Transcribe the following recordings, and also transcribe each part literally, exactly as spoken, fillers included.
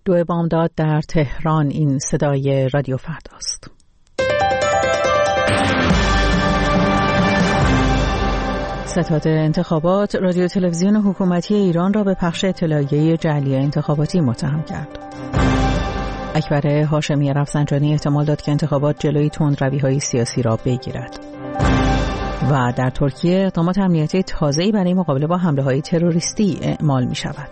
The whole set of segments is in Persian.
دو بامداد در تهران. این صدای رادیو فرداست. ستاد انتخابات رادیو تلویزیون حکومتی ایران را به پخش اطلاعیه جعلی انتخاباتی متهم کرد. اکبر هاشمی رفسنجانی احتمال داد که انتخابات جلوی تندروی‌های سیاسی را بگیرد. و در ترکیه اقدامات امنیتی تازه‌ای برای مقابله با حمله‌های تروریستی اعمال می‌شود.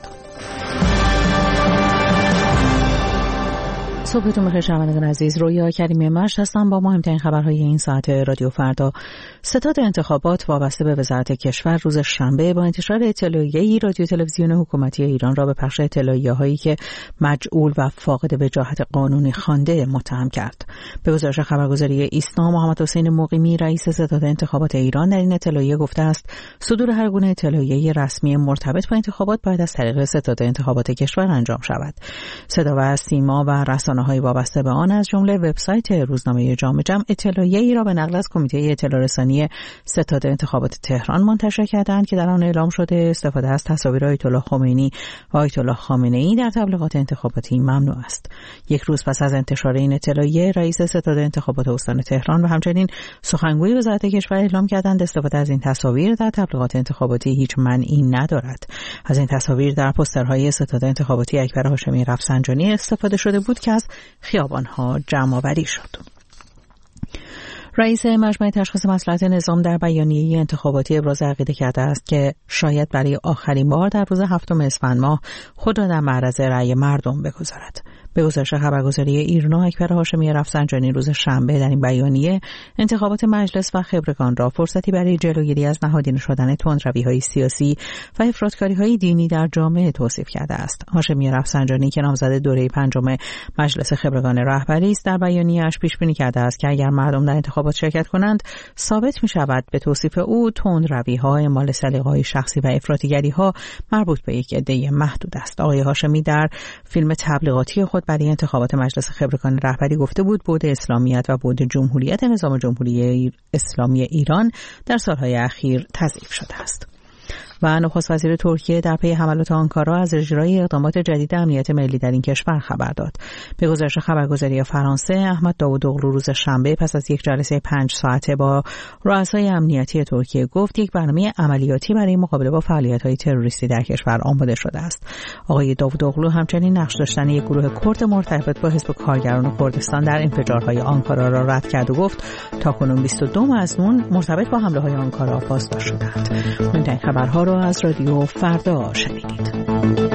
صبحتون بخیر شنوندگان عزیز، رویا کریمی مشت هستم با مهمترین خبرهای این ساعت رادیو فردا. ستاد انتخابات وابسته به وزارت کشور روز شنبه با انتشار اطلاعیه‌ای رادیو تلویزیون حکومتی ایران را به پخش اطلاعیه‌هایی که مجعول و فاقد وجاهت قانونی خوانده متهم کرد. به گزارش خبرگزاری ایسنا، محمد حسین مقیمی رئیس ستاد انتخابات ایران در این اطلاعیه گفته است صدور هر گونه اطلاعیه رسمی مرتبط با انتخابات باید از طریق ستاد انتخابات کشور انجام شود. صدا و سیما و رسانه‌های وابسته به آن از جمله وبسایت روزنامه جامع جمع اطلاعیه‌ای را به نقل از کمیته اطلاع رسانی ستاد انتخابات تهران منتشر کردند که در آن اعلام شده استفاده از تصاویر آیت الله خمینی و آیت الله خامنه‌ای در تبلیغات انتخاباتی ممنوع است. یک روز پس از انتشار این اطلاعیه، رئیس ستاد انتخابات استان تهران و همچنین سخنگوی وزارت کشور اعلام کردند استفاده از این تصاویر در تبلیغات انتخاباتی هیچ معنی ندارد. از این تصاویر در پوسترهای ستاد انتخاباتی اکبر هاشمی رفسنجانی استفاده شده بود که از خیابان‌ها جمع‌آوری شد. رئیس مجمع تشخیص مصلحت نظام در بیانیه انتخاباتی ابراز عقیده کرده است که شاید برای آخرین بار در روز هفتم اسفند ماه خود را در معرض رأی مردم بگذارد. به گزارش خبرگزاری ایرنا، اکبر هاشمی رفسنجانی روز شنبه در این بیانیه انتخابات مجلس و خبرگان را فرصتی برای جلوگیری از نهادینه شدن تندروی‌های سیاسی و افراط‌کاری‌های دینی در جامعه توصیف کرده است. هاشمی رفسنجانی که نامزد دوره پنجم مجلس خبرگان رهبری است، در بیانیه‌اش پیش بینی کرده است که اگر مردم در انتخابات شرکت کنند، ثابت می‌شود به توصیف او تندروی‌ها، اعمال سلیقه‌های شخصی و افراطی‌گری‌ها مربوط به یک عده محدود است. آقای هاشمی در فیلم تبلیغاتی خود برای انتخابات مجلس خبرگان رهبری گفته بود بعد اسلامیت و بعد جمهوریت نظام جمهوری اسلامی ایران در سالهای اخیر تضعیف شده است. و نخست وزیر ترکیه در پی حملات آنکارا از اجرای اقدامات جدید امنیت ملی در این کشور خبر داد. به گزارش خبرگزاری فرانسه، احمد داوودوغلو روز شنبه پس از یک جلسه پنج ساعته با رؤسای امنیتی ترکیه گفت یک برنامه عملیاتی برای مقابله با فعالیت‌های تروریستی در کشور آماده شده است. آقای داوودوغلو همچنین نقش داشتن یک گروه کرد مرتبط با حزب کارگران کردستان در انفجارهای آنکارا را رد کرد و گفت تاکنون بیست و دو مظنون مرتبط با حمله‌های آنکارا بازداشت شدند. این خبرها را از رادیو فردا شنیدید.